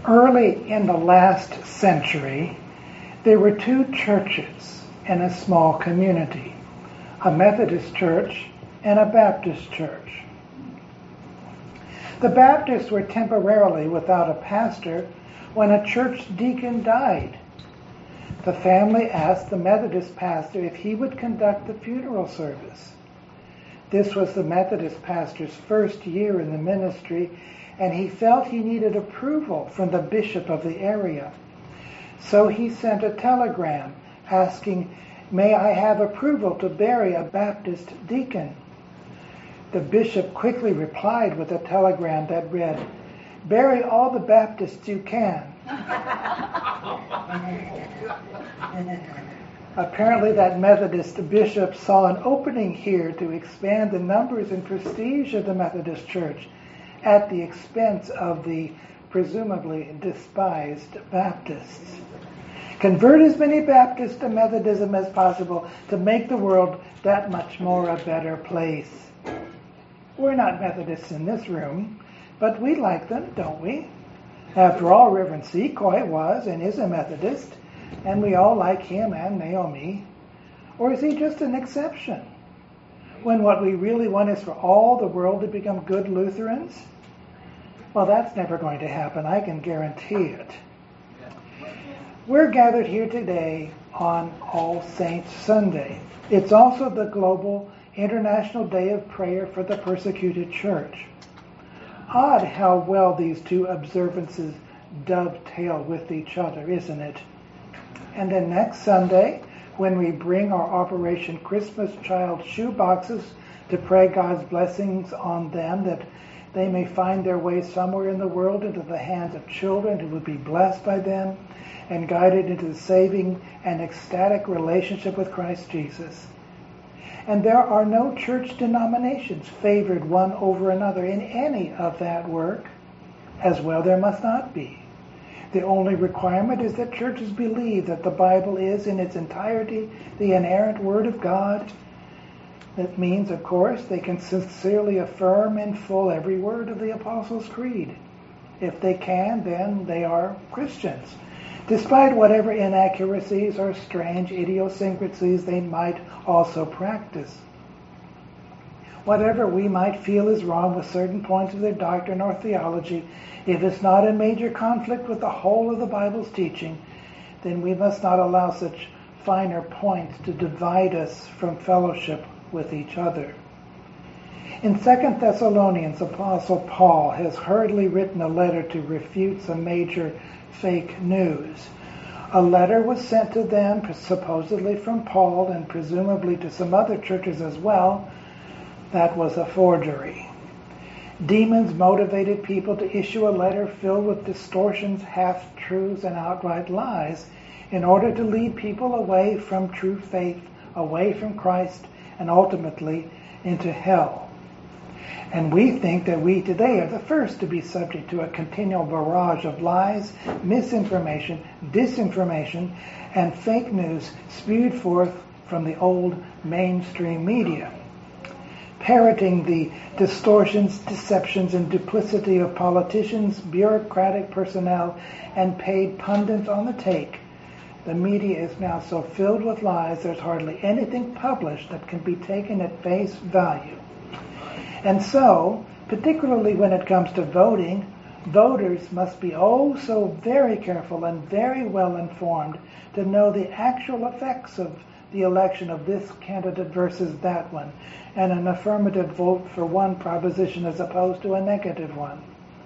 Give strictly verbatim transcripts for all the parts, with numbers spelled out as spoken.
Early in the last century, there were two churches in a small community, a Methodist church and a Baptist church. The Baptists were temporarily without a pastor when a church deacon died. The family asked the Methodist pastor if he would conduct the funeral service. This was the Methodist pastor's first year in the ministry, and he felt he needed approval from the bishop of the area. So he sent a telegram asking, "May I have approval to bury a Baptist deacon?" The bishop quickly replied with a telegram that read, "Bury all the Baptists you can." Apparently that Methodist bishop saw an opening here to expand the numbers and prestige of the Methodist Church at the expense of the presumably despised Baptists. Convert as many Baptists to Methodism as possible to make the world that much more a better place. We're not Methodists in this room, but we like them, don't we? After all, Reverend Secoy was and is a Methodist, and we all like him and Naomi. Or is he just an exception, when what we really want is for all the world to become good Lutherans? Well, that's never going to happen, I can guarantee it. We're gathered here today on All Saints Sunday. It's also the global International Day of Prayer for the Persecuted Church. Odd how well these two observances dovetail with each other, isn't it? And then next Sunday, when we bring our Operation Christmas Child shoe boxes to pray God's blessings on them, that they may find their way somewhere in the world into the hands of children who would be blessed by them and guided into the saving and ecstatic relationship with Christ Jesus. And there are no church denominations favored one over another in any of that work. As well, there must not be. The only requirement is that churches believe that the Bible is in its entirety the inerrant Word of God. That means, of course, they can sincerely affirm in full every word of the Apostles' Creed. If they can, then they are Christians, despite whatever inaccuracies or strange idiosyncrasies they might also practice. Whatever we might feel is wrong with certain points of their doctrine or theology, if it's not in major conflict with the whole of the Bible's teaching, then we must not allow such finer points to divide us from fellowship with each other. In Second Thessalonians, Apostle Paul has hurriedly written a letter to refute some major fake news. A letter was sent to them, supposedly from Paul and presumably to some other churches as well. That was a forgery. Demons motivated people to issue a letter filled with distortions, half-truths, and outright lies in order to lead people away from true faith, away from Christ, and ultimately into hell. And we think that we today are the first to be subject to a continual barrage of lies, misinformation, disinformation, and fake news spewed forth from the old mainstream media. Parroting the distortions, deceptions, and duplicity of politicians, bureaucratic personnel, and paid pundits on the take, the media is now so filled with lies there's hardly anything published that can be taken at face value. And so, particularly when it comes to voting, voters must be oh so very careful and very well informed to know the actual effects of the election of this candidate versus that one, and an affirmative vote for one proposition as opposed to a negative one.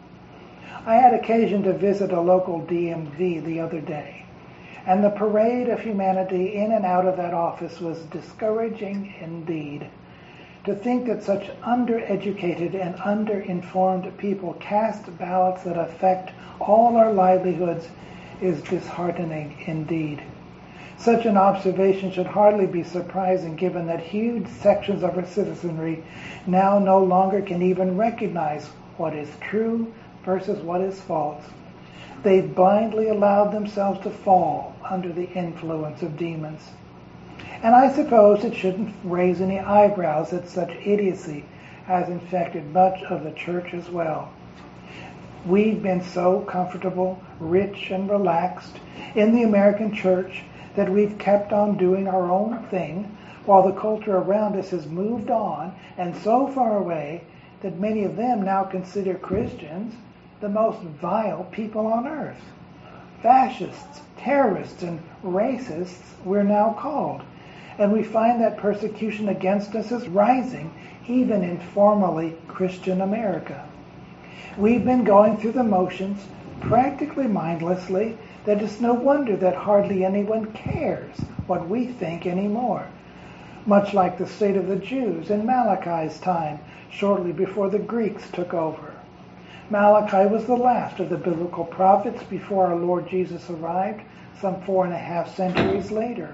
I had occasion to visit a local D M V the other day, and the parade of humanity in and out of that office was discouraging indeed. To think that such undereducated and underinformed people cast ballots that affect all our livelihoods is disheartening indeed. Such an observation should hardly be surprising given that huge sections of our citizenry now no longer can even recognize what is true versus what is false. They've blindly allowed themselves to fall under the influence of demons. And I suppose it shouldn't raise any eyebrows that such idiocy has infected much of the church as well. We've been so comfortable, rich, and relaxed in the American church that we've kept on doing our own thing while the culture around us has moved on and so far away that many of them now consider Christians the most vile people on earth. Fascists, terrorists, and racists we're now called. And we find that persecution against us is rising even in formerly Christian America. We've been going through the motions practically mindlessly that it's no wonder that hardly anyone cares what we think anymore. Much like the state of the Jews in Malachi's time, shortly before the Greeks took over. Malachi was the last of the biblical prophets before our Lord Jesus arrived, some four and a half centuries later.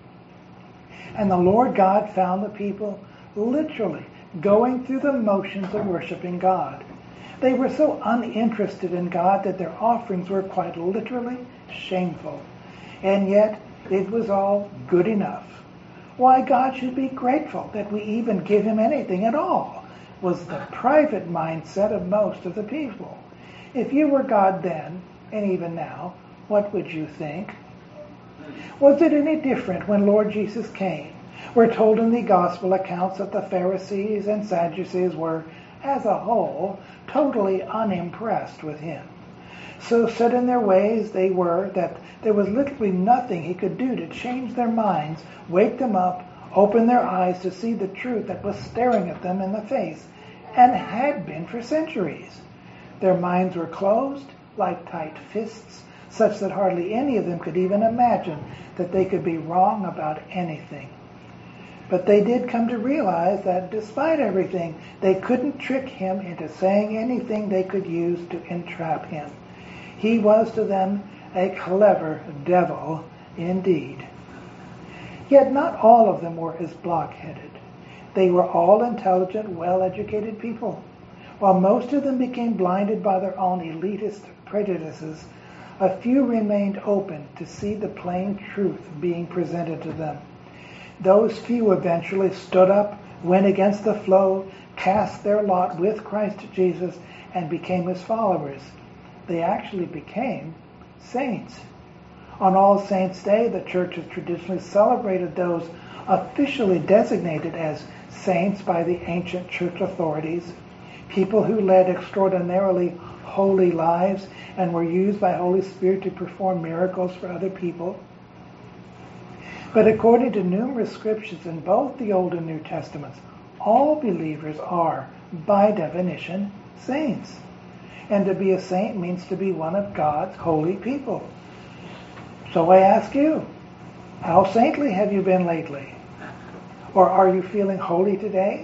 And the Lord God found the people literally going through the motions of worshiping God. They were so uninterested in God that their offerings were quite literally shameful. And yet, it was all good enough. Why God should be grateful that we even give him anything at all was the private mindset of most of the people. If you were God then, and even now, what would you think? Was it any different when Lord Jesus came? We're told in the gospel accounts that the Pharisees and Sadducees were, as a whole, totally unimpressed with him. So set in their ways they were that there was literally nothing he could do to change their minds, wake them up, open their eyes to see the truth that was staring at them in the face, and had been for centuries. Their minds were closed like tight fists, such that hardly any of them could even imagine that they could be wrong about anything. But they did come to realize that despite everything, they couldn't trick him into saying anything they could use to entrap him. He was to them a clever devil indeed. Yet not all of them were as block-headed. They were all intelligent, well-educated people. While most of them became blinded by their own elitist prejudices, a few remained open to see the plain truth being presented to them. Those few eventually stood up, went against the flow, cast their lot with Christ Jesus, and became his followers. They actually became saints. On All Saints' Day, the church has traditionally celebrated those officially designated as saints by the ancient church authorities, people who led extraordinarily holy lives and were used by Holy Spirit to perform miracles for other people. But according to numerous scriptures in both the Old and New Testaments, all believers are, by definition, saints. And to be a saint means to be one of God's holy people. So I ask you, how saintly have you been lately? Or are you feeling holy today?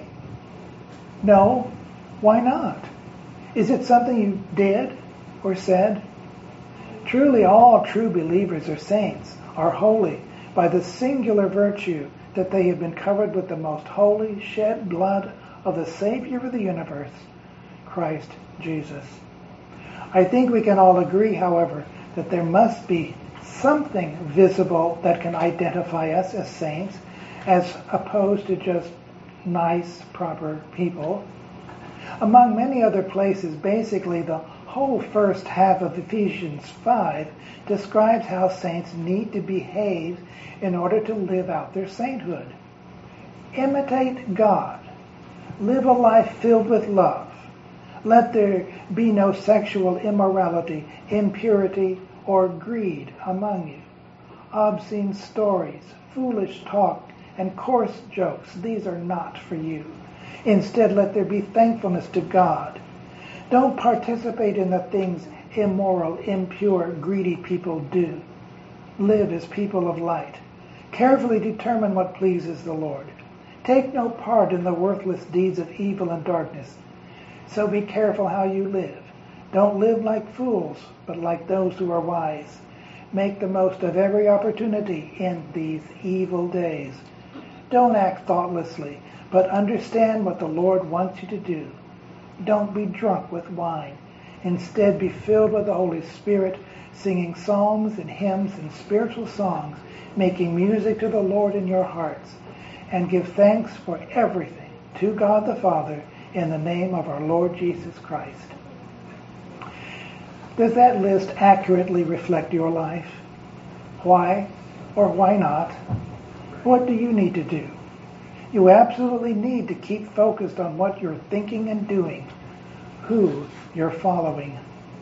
No. Why not? Is it something you did or said? Truly, all true believers are saints, are holy, by the singular virtue that they have been covered with the most holy shed blood of the Savior of the universe, Christ Jesus. I think we can all agree, however, that there must be something visible that can identify us as saints, as opposed to just nice, proper people. Among many other places, basically the whole first half of Ephesians five describes how saints need to behave in order to live out their sainthood. Imitate God. Live a life filled with love. Let there be no sexual immorality, impurity, or greed among you. Obscene stories, foolish talk, and coarse jokes, these are not for you. Instead, let there be thankfulness to God. Don't participate in the things immoral, impure, greedy people do. Live as people of light. Carefully determine what pleases the Lord. Take no part in the worthless deeds of evil and darkness. So be careful how you live. Don't live like fools, but like those who are wise. Make the most of every opportunity in these evil days. Don't act thoughtlessly, but understand what the Lord wants you to do. Don't be drunk with wine. Instead, be filled with the Holy Spirit, singing psalms and hymns and spiritual songs, making music to the Lord in your hearts, and give thanks for everything to God the Father in the name of our Lord Jesus Christ. Does that list accurately reflect your life? Why or why not? What do you need to do? You absolutely need to keep focused on what you're thinking and doing, who you're following.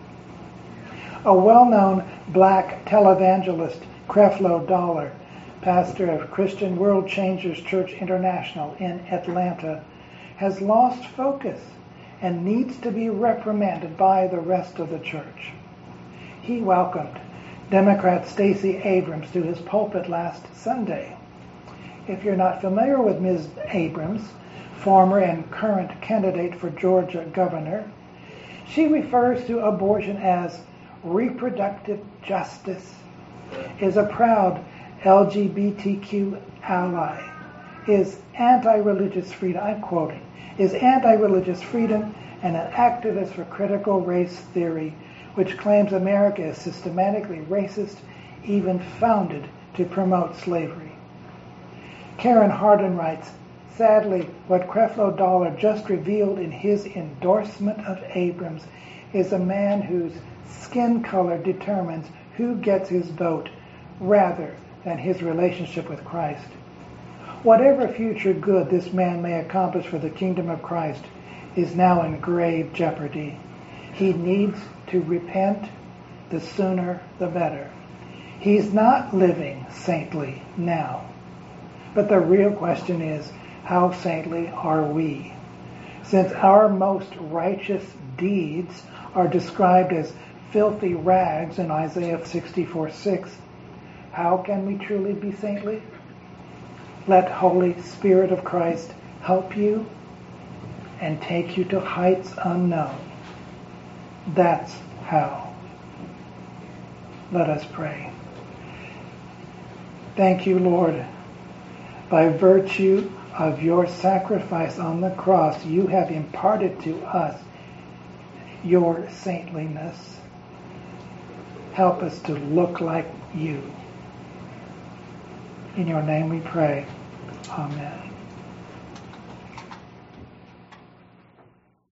A well-known black televangelist, Creflo Dollar, pastor of Christian World Changers Church International in Atlanta, has lost focus and needs to be reprimanded by the rest of the church. He welcomed Democrat Stacey Abrams to his pulpit last Sunday. If you're not familiar with Miz Abrams, former and current candidate for Georgia governor, she refers to abortion as reproductive justice, is a proud L G B T Q ally, is anti-religious freedom, I'm quoting, is anti-religious freedom and an activist for critical race theory, which claims America is systematically racist, even founded to promote slavery. Karen Hardin writes, sadly, what Creflo Dollar just revealed in his endorsement of Abrams is a man whose skin color determines who gets his vote rather than his relationship with Christ. Whatever future good this man may accomplish for the kingdom of Christ is now in grave jeopardy. He needs to repent, the sooner the better. He's not living saintly now. But the real question is, how saintly are we? Since our most righteous deeds are described as filthy rags in Isaiah sixty-four six, how can we truly be saintly? Let Holy Spirit of Christ help you and take you to heights unknown. That's how. Let us pray. Thank you, Lord. By virtue of your sacrifice on the cross, you have imparted to us your saintliness. Help us to look like you. In your name we pray. Amen.